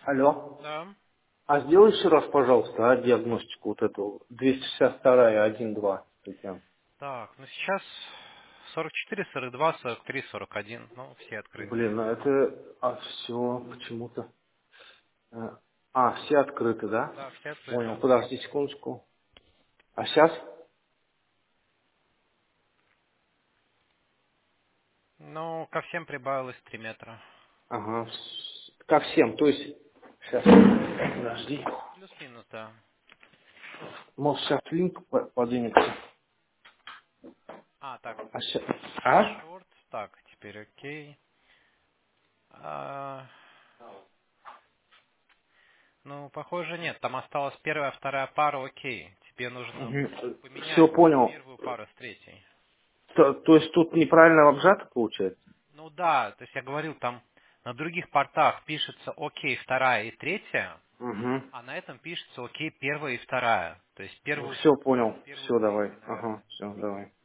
Алло. Да. А сделай еще раз, пожалуйста, диагностику вот эту. 262 1.2. Татьяна. Так, ну сейчас 44, 42, 43, 41. Ну, все открыты. Блин, ну это... А, все, почему-то... все открыты, да? Да, все Понял. открыты. Подожди секундочку. А сейчас? Ну, ко всем прибавилось 3 метра. Ага. Ко всем, то есть... Сейчас. Подожди. Плюс-минус, да. Может, сейчас линк поднимется. А, так, А сейчас... А? шорт. Так, теперь окей. А, ну, похоже, нет. Там осталась первая, вторая пара, окей. Тебе нужно Все поменять понял. первую пару с третьей. То есть тут неправильно обжато получается? Ну да, то есть я говорил, там на других портах пишется окей, вторая и третья, Угу. а на этом пишется окей, первая и вторая. То есть первую Все ты понял, понял. первую Все, третью, давай. наверное. Ага, все, давай.